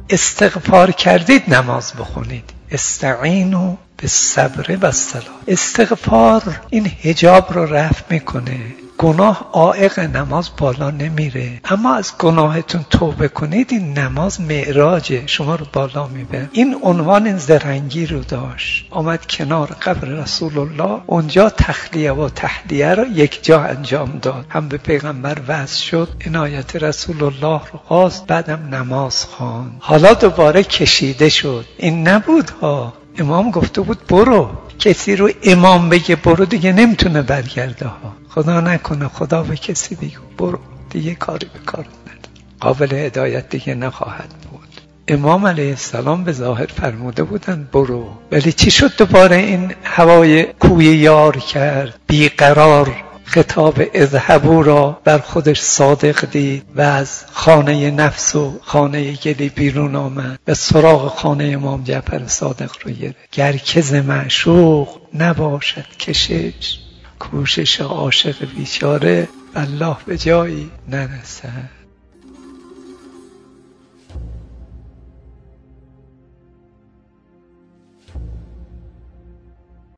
استغفار کردید نماز بخونید. استعینوا بالصبر والصلاة. استغفار این حجاب رو رفع میکنه. گناه عائق نماز بالا نمیره، اما از گناهتون توبه کنید. این نماز معراجه، شما رو بالا میبره. این عنوان زرنگی رو داشت، آمد کنار قبر رسول الله، اونجا تخلیه و تحلیه رو یک جا انجام داد. هم به پیغمبر وصل شد، عنایت رسول الله رو خواست، بعدم نماز خواند. حالا دوباره کشیده شد. این نبود ها، امام گفته بود برو. کسی رو امام بگه برو دیگه نمیتونه برگرده ها. خدا نکنه خدا به کسی بگه برو، دیگه کاری به کار نداره، قابل هدایت دیگه نخواهد بود. امام علیه السلام به ظاهر فرموده بودن برو، ولی چی شد دوباره این هوای کوی یار کرد؟ بیقرار خطاب اذهبوا را بر خودش صادق دید و از خانه نفس و خانه گلی بیرون آمد و سراغ خانه امام جعفر صادق رو گرفت. گر که ز معشوق نباشد کشش، کوشش عاشق بیچاره والله به جایی نرسد.